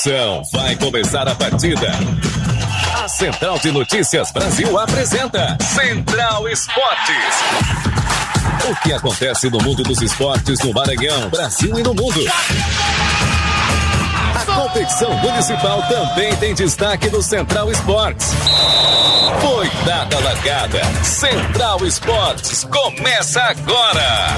emoção, vai começar a partida. A Central de Notícias Brasil apresenta Central Esportes. O que acontece no mundo dos esportes no Maranhão, Brasil e no mundo. A competição municipal também tem destaque no Central Esportes. Foi dada a largada. Central Esportes começa agora.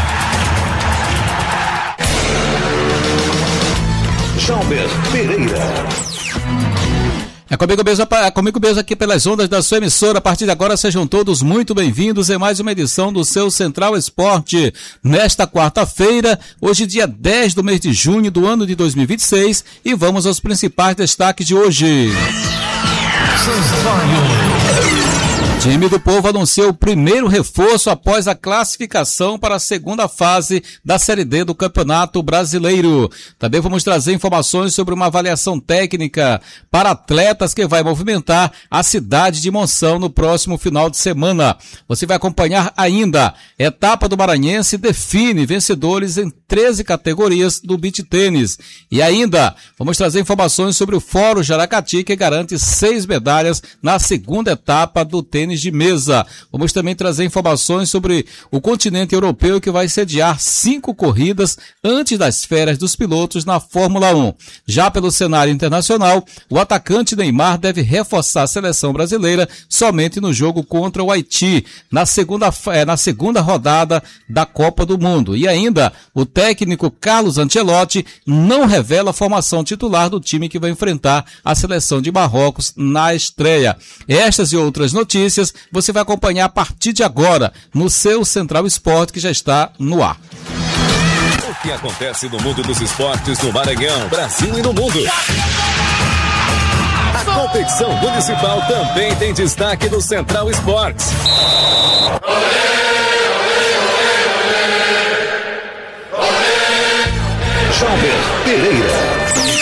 Jalber Pereira. É comigo mesmo aqui pelas ondas da sua emissora. A partir de agora, sejam todos muito bem-vindos em mais uma edição do seu Central Esporte. Nesta quarta-feira, hoje dia 10 do mês de junho do ano de 2026, e vamos aos principais destaques de hoje. O time do Povo anunciou o primeiro reforço após a classificação para a segunda fase da Série D do Campeonato Brasileiro. Também vamos trazer informações sobre uma avaliação técnica para atletas que vai movimentar a cidade de Monção no próximo final de semana. Você vai acompanhar ainda etapa do Maranhense define vencedores em 13 categorias do beach tênis. E ainda vamos trazer informações sobre o Fórum Jaracati, que garante 6 medalhas na segunda etapa do tênis de mesa. Vamos também trazer informações sobre o continente europeu, que vai sediar 5 corridas antes das férias dos pilotos na Fórmula 1. Já pelo cenário internacional, o atacante Neymar deve reforçar a seleção brasileira somente no jogo contra o Haiti, na segunda rodada da Copa do Mundo. E ainda, o técnico Carlos Ancelotti não revela a formação titular do time que vai enfrentar a seleção de Marrocos na estreia. Estas e outras notícias você vai acompanhar a partir de agora no seu Central Esporte, que já está no ar. O que acontece no mundo dos esportes no Maranhão, Brasil e no mundo. A competição municipal também tem destaque no Central Esportes. Jalber Pereira.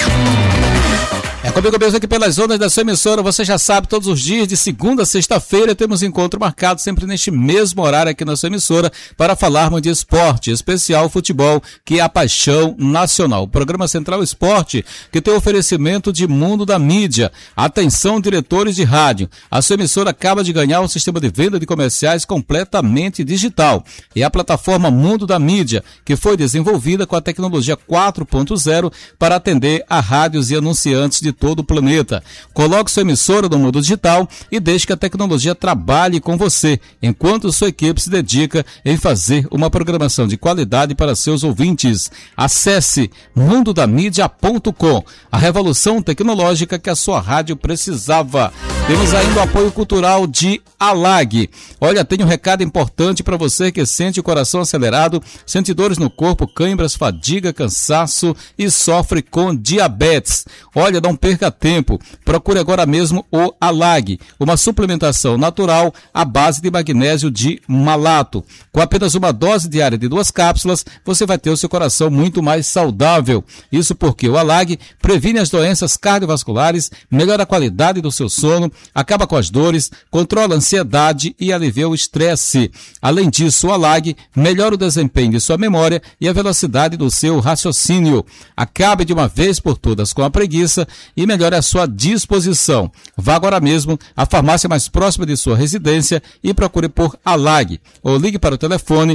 É comigo mesmo aqui pelas ondas da sua emissora. Você já sabe, todos os dias, de segunda a sexta-feira, temos encontro marcado sempre neste mesmo horário aqui na sua emissora para falarmos de esporte, especial futebol, que é a paixão nacional. O programa Central Esporte, que tem oferecimento de Mundo da Mídia. Atenção, diretores de rádio. A sua emissora acaba de ganhar um sistema de venda de comerciais completamente digital. É a plataforma Mundo da Mídia, que foi desenvolvida com a tecnologia 4.0 para atender a rádios e anunciantes de todo o planeta. Coloque sua emissora no mundo digital e deixe que a tecnologia trabalhe com você, enquanto sua equipe se dedica em fazer uma programação de qualidade para seus ouvintes. Acesse mundodamídia.com, a revolução tecnológica que a sua rádio precisava. Temos ainda o apoio cultural de Alag. Olha, tem um recado importante para você que sente o coração acelerado, sente dores no corpo, câimbras, fadiga, cansaço e sofre com diabetes. Olha, não perca tempo. Procure agora mesmo o Alag, uma suplementação natural à base de magnésio de malato. Com apenas uma dose diária de 2 cápsulas, você vai ter o seu coração muito mais saudável. Isso porque o Alag previne as doenças cardiovasculares, melhora a qualidade do seu sono, acaba com as dores, controla a ansiedade e alivia o estresse. Além disso, o Alag melhora o desempenho de sua memória e a velocidade do seu raciocínio. Acabe de uma vez por todas com a preguiça e melhore a sua disposição. Vá agora mesmo à farmácia mais próxima de sua residência e procure por Alag, ou ligue para o telefone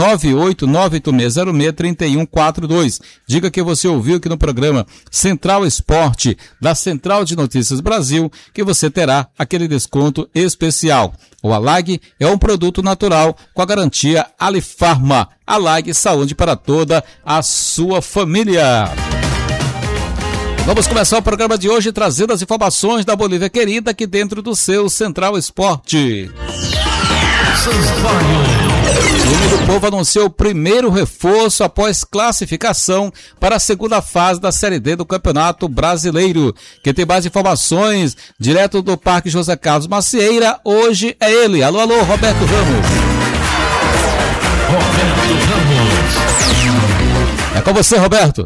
98986063142. Diga que você ouviu aqui no programa Central Esporte, da Central de Notícias Brasil, que você terá aquele desconto especial. O Alag é um produto natural com a garantia Alifarma. Alag, saúde para toda a sua família. Vamos começar o programa de hoje trazendo as informações da Bolívia querida aqui dentro do seu Central Esporte. O time do Povo anunciou o primeiro reforço após classificação para a segunda fase da Série D do Campeonato Brasileiro. Quem tem mais informações, direto do Parque José Carlos Macieira, hoje é ele. Alô, Roberto Ramos. É com você, Roberto.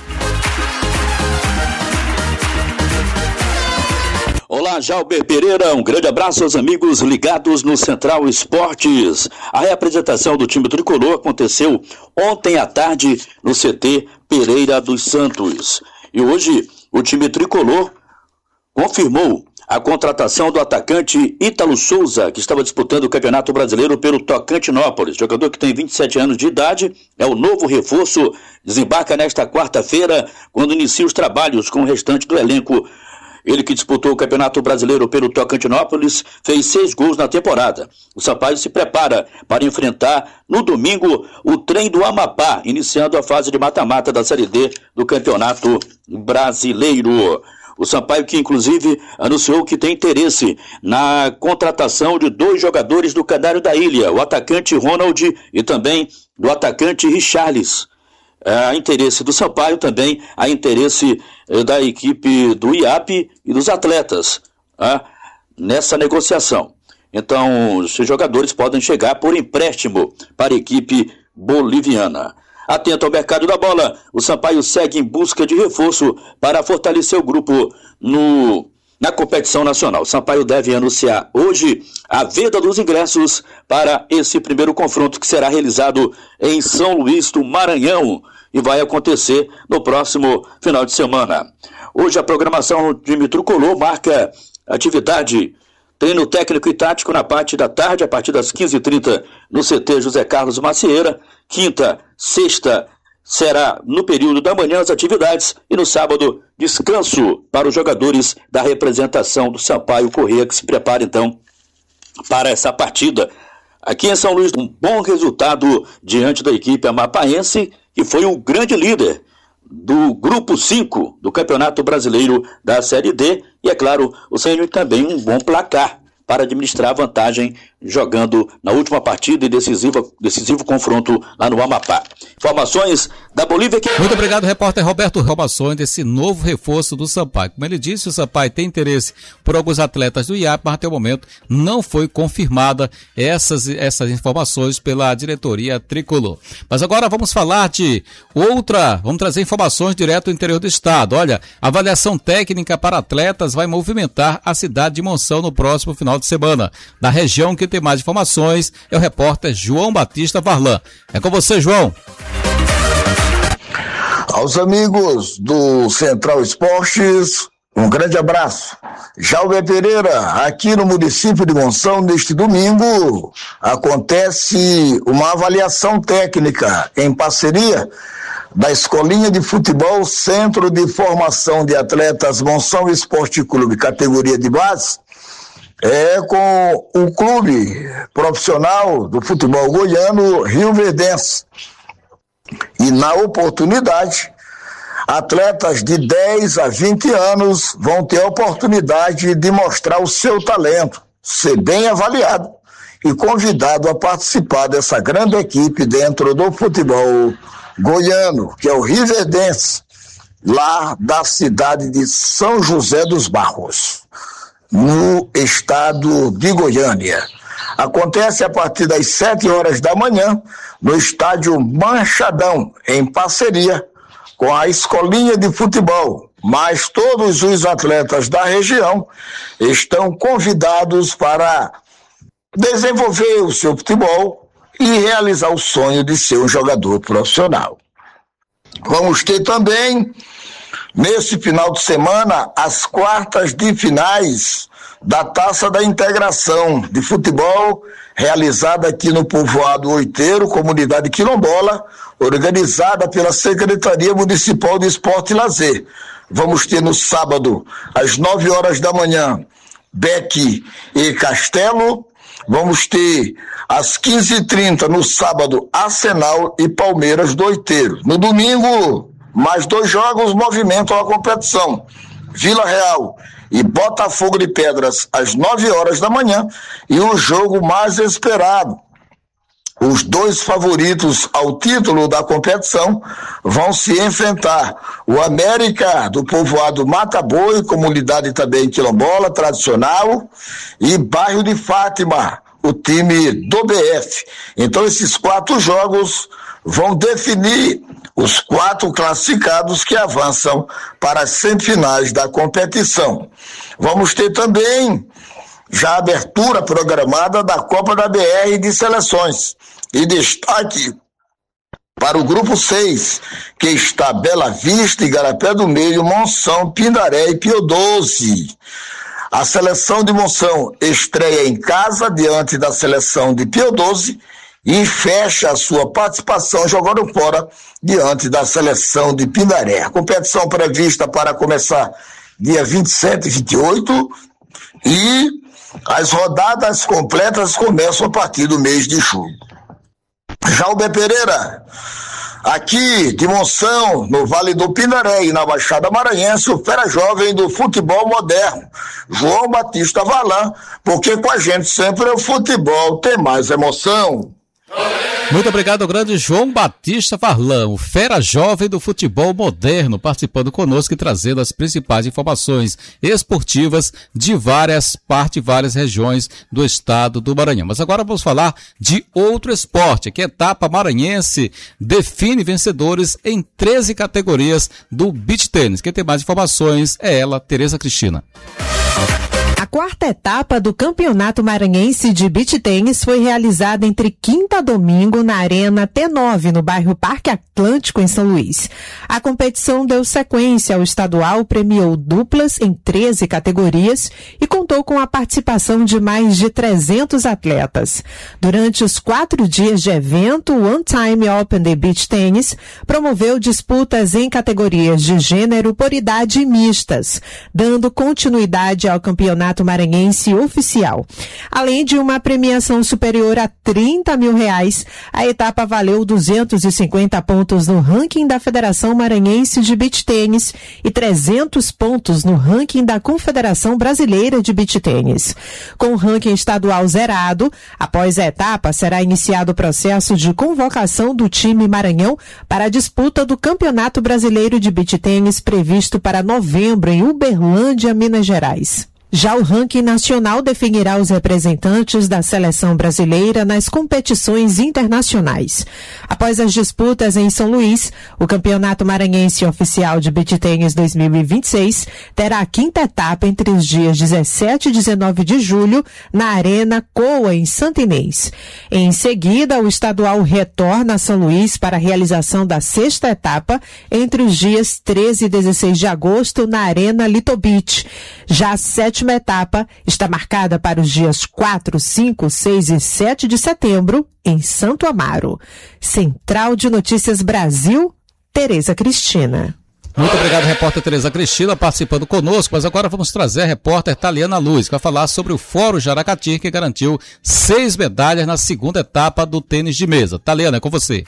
Olá, Jalber Pereira, um grande abraço aos amigos ligados no Central Esportes. A reapresentação do time tricolor aconteceu ontem à tarde no CT Pereira dos Santos. E hoje o time tricolor confirmou a contratação do atacante Ítalo Souza, que estava disputando o Campeonato Brasileiro pelo Tocantinópolis. Jogador que tem 27 anos de idade, é o novo reforço, desembarca nesta quarta-feira, quando inicia os trabalhos com o restante do elenco. Ele que disputou o Campeonato Brasileiro pelo Tocantinópolis, fez 6 gols na temporada. O Sampaio se prepara para enfrentar no domingo o Trem do Amapá, iniciando a fase de mata-mata da Série D do Campeonato Brasileiro. O Sampaio que inclusive anunciou que tem interesse na contratação de 2 jogadores do Canário da Ilha, o atacante Ronald e também do atacante Richarlis. Há interesse do Sampaio, também há interesse da equipe do IAP e dos atletas nessa negociação. Então, esses jogadores podem chegar por empréstimo para a equipe boliviana. Atento ao mercado da bola, o Sampaio segue em busca de reforço para fortalecer o grupo na competição nacional. O Sampaio deve anunciar hoje a venda dos ingressos para esse primeiro confronto que será realizado em São Luís do Maranhão e vai acontecer no próximo final de semana. Hoje a programação do time tricolor marca atividade treino técnico e tático na parte da tarde, a partir das 15h30 no CT José Carlos Macieira. Quinta, sexta será no período da manhã as atividades e no sábado descanso para os jogadores da representação do Sampaio Corrêa, que se prepara então para essa partida. Aqui em São Luís, um bom resultado diante da equipe amapaense, que foi o grande líder do Grupo 5 do Campeonato Brasileiro da Série D. E, é claro, o Senhor também um bom placar para administrar a vantagem jogando na última partida e decisivo confronto lá no Amapá. Informações da Bolívia. Muito obrigado, repórter Roberto Romações, desse novo reforço do Sampaio. Como ele disse, o Sampaio tem interesse por alguns atletas do IAP, mas até o momento não foi confirmada essas informações pela diretoria tricolor. Mas agora vamos falar de vamos trazer informações direto do interior do estado. Olha, a avaliação técnica para atletas vai movimentar a cidade de Monção no próximo final de semana. Da região que tem mais informações é o repórter João Batista Varlan. É com você, João. Aos amigos do Central Esportes, um grande abraço. Jalber Pereira, aqui no município de Monção, neste domingo, acontece uma avaliação técnica em parceria da Escolinha de Futebol Centro de Formação de Atletas Monção Esporte Clube, categoria de base, com o clube profissional do futebol goiano Rio Verdense. E na oportunidade, atletas de 10 a 20 anos vão ter a oportunidade de mostrar o seu talento, ser bem avaliado e convidado a participar dessa grande equipe dentro do futebol goiano, que é o Rio Verdense, lá da cidade de São José dos Barros, no estado de Goiânia. Acontece a partir das 7 horas da manhã no estádio Manchadão, em parceria com a Escolinha de Futebol. Mas todos os atletas da região estão convidados para desenvolver o seu futebol e realizar o sonho de ser um jogador profissional. Vamos ter também, nesse final de semana, as quartas de finais da Taça da Integração de Futebol, realizada aqui no povoado Oiteiro, comunidade quilombola, organizada pela Secretaria Municipal de Esporte e Lazer. Vamos ter no sábado, às 9 horas da manhã, Beck e Castelo. Vamos ter às 15h30 no sábado, Arsenal e Palmeiras do Oiteiro. No domingo, mais 2 jogos movimentam a competição. Vila Real e Botafogo de Pedras às 9 horas da manhã, e o jogo mais esperado. Os 2 favoritos ao título da competição vão se enfrentar. O América do povoado Mata Boi, comunidade também quilombola, tradicional, e Bairro de Fátima, o time do BF. Então esses 4 jogos vão definir os 4 classificados que avançam para as semifinais da competição. Vamos ter também já a abertura programada da Copa da BR de Seleções. E destaque Para o grupo 6, que está Bela Vista, Igarapé do Meio, Monção, Pindaré e Pio 12. A seleção de Monção estreia em casa diante da seleção de Pio 12 e fecha a sua participação jogando fora diante da seleção de Pindaré. A competição prevista para começar dia 27 e 28 e as rodadas completas começam a partir do mês de julho. Jalber Pereira, aqui de Monção, no Vale do Pindaré e na Baixada Maranhense, o fera jovem do futebol moderno, João Batista Varlan, porque com a gente sempre o futebol tem mais emoção. Muito obrigado ao grande João Batista Varlan, o fera jovem do futebol moderno, participando conosco e trazendo as principais informações esportivas de várias partes, várias regiões do estado do Maranhão. Mas agora vamos falar de outro esporte, que a etapa maranhense define vencedores em 13 categorias do beach tênis. Quem tem mais informações é ela, Tereza Cristina. A quarta etapa do Campeonato Maranhense de Beach Tênis foi realizada entre quinta a domingo na Arena T9, no bairro Parque Atlântico, em São Luís. A competição deu sequência ao estadual, premiou duplas em 13 categorias e contou com a participação de mais de 300 atletas. Durante os 4 dias de evento, o One Time Open de Beach Tênis promoveu disputas em categorias de gênero por idade e mistas, dando continuidade ao campeonato maranhense oficial. Além de uma premiação superior a R$30 mil, a etapa valeu 250 pontos no ranking da Federação Maranhense de Beach Tênis e 300 pontos no ranking da Confederação Brasileira de Beach Tênis. Com o ranking estadual zerado, após a etapa será iniciado o processo de convocação do time Maranhão para a disputa do Campeonato Brasileiro de Beach Tênis previsto para novembro em Uberlândia, Minas Gerais. Já o ranking nacional definirá os representantes da seleção brasileira nas competições internacionais. Após as disputas em São Luís, o Campeonato Maranhense Oficial de Beach Tênis 2026 terá a quinta etapa entre os dias 17 e 19 de julho na Arena Coa, em Santa Inês. Em seguida, o estadual retorna a São Luís para a realização da sexta etapa entre os dias 13 e 16 de agosto na Arena Little Beach. Já a sétima etapa está marcada para os dias 4, 5, 6 e 7 de setembro em Santo Amaro. Central de Notícias Brasil, Tereza Cristina. Muito obrigado, repórter Tereza Cristina, participando conosco, mas agora vamos trazer a repórter Taliana Luz, que vai falar sobre o Fórum Jaracati, que garantiu 6 medalhas na segunda etapa do tênis de mesa. Taliana, é com você.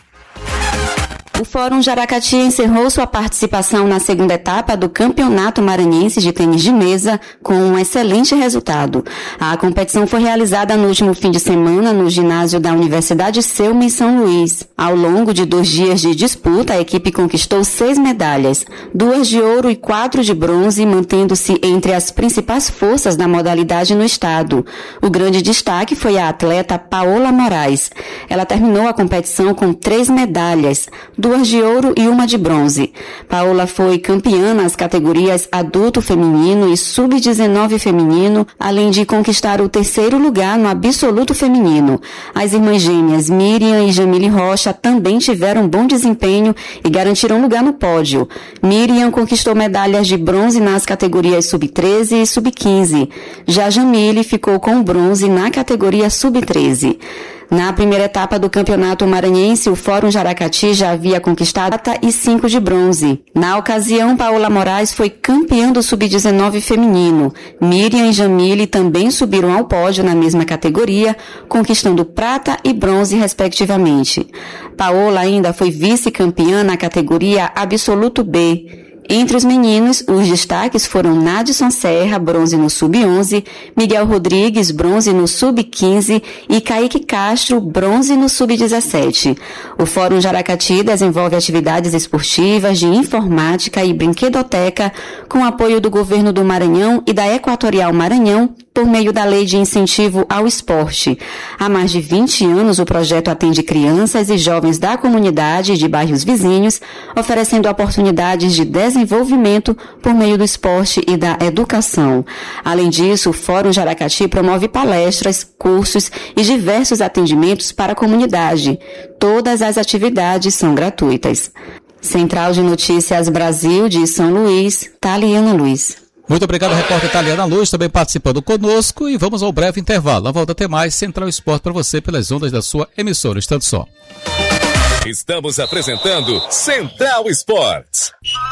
O Fórum Jaracati encerrou sua participação na segunda etapa do Campeonato Maranhense de Tênis de Mesa com um excelente resultado. A competição foi realizada no último fim de semana no ginásio da Universidade Selma, em São Luís. Ao longo de 2 dias de disputa, a equipe conquistou 6 medalhas, 2 de ouro e 4 de bronze, mantendo-se entre as principais forças da modalidade no estado. O grande destaque foi a atleta Paola Moraes. Ela terminou a competição com 3 medalhas, 2 de ouro e 1 de bronze. Paola foi campeã nas categorias adulto feminino e sub-19 feminino, além de conquistar o 3º lugar no absoluto feminino. As irmãs gêmeas Miriam e Jamile Rocha também tiveram bom desempenho e garantiram lugar no pódio. Miriam conquistou medalhas de bronze nas categorias sub-13 e sub-15. Já Jamile ficou com bronze na categoria sub-13. Na primeira etapa do Campeonato Maranhense, o Fórum Jaracati já havia conquistado prata e 5 de bronze. Na ocasião, Paola Moraes foi campeã do sub-19 feminino. Miriam e Jamile também subiram ao pódio na mesma categoria, conquistando prata e bronze, respectivamente. Paola ainda foi vice-campeã na categoria absoluto B. Entre os meninos, os destaques foram Nadson Serra, bronze no sub-11, Miguel Rodrigues, bronze no sub-15 e Kaique Castro, bronze no sub-17. O Fórum Jaracati desenvolve atividades esportivas de informática e brinquedoteca com apoio do Governo do Maranhão e da Equatorial Maranhão, por meio da Lei de Incentivo ao Esporte. Há mais de 20 anos, o projeto atende crianças e jovens da comunidade e de bairros vizinhos, oferecendo oportunidades de desenvolvimento por meio do esporte e da educação. Além disso, o Fórum Jaracati promove palestras, cursos e diversos atendimentos para a comunidade. Todas as atividades são gratuitas. Central de Notícias Brasil de São Luís, Taliana Luiz. Muito obrigado, repórter Taliana Luz, também participando conosco, e vamos ao breve intervalo. Na volta tem mais Central Esporte para você pelas ondas da sua emissora. Instante só. Estamos apresentando Central Esportes.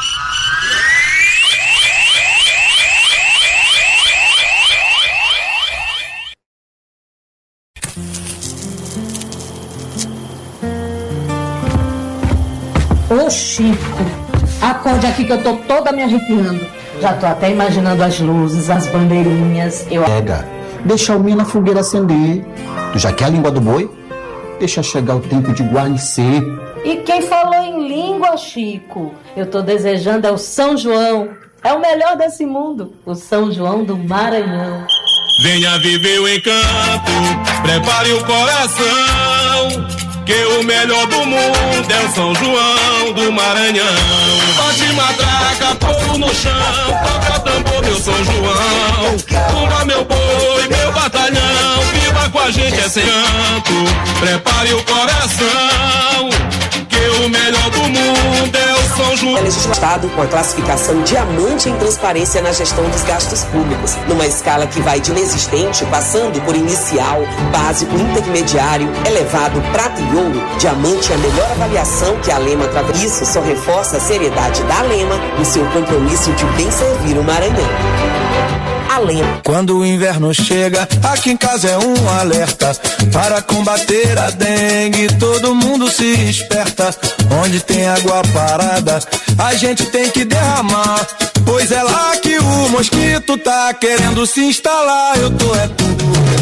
Ô Chico, acorde aqui que eu tô toda me arrepiando. Já tô até imaginando as luzes, as bandeirinhas. Pega, deixa o milho na fogueira acender. Tu já quer a língua do boi? Deixa chegar o tempo de guarnecer. E quem falou em língua, Chico? Eu tô desejando é o São João. É o melhor desse mundo, o São João do Maranhão. Venha viver o encanto, prepare o coração, que o melhor do mundo é o São João do Maranhão. Bate matraca, povo no chão, toca tambor, meu São João. Tumba meu boi, meu batalhão, viva com a gente esse canto. Prepare o coração, que o melhor do mundo é o São João. É legislado com a classificação diamante em transparência na gestão dos gastos públicos, numa escala que vai de inexistente, passando por inicial, básico, intermediário, elevado, prata e ouro. Diamante é a melhor avaliação que a Lema traz. Isso só reforça a seriedade da Lema no seu compromisso de bem servir o Maranhão. A Lema. Quando o inverno chega, aqui em casa é um alerta. Para combater a dengue, todo mundo se esperta. Onde tem água parada, a gente tem que derramar. Pois é lá que o mosquito tá querendo se instalar. Eu tô é tu,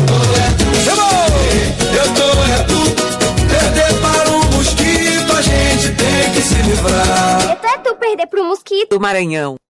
eu tô é tu. Perder para um mosquito, a gente tem que se livrar. É tu perder pro mosquito. Do Maranhão.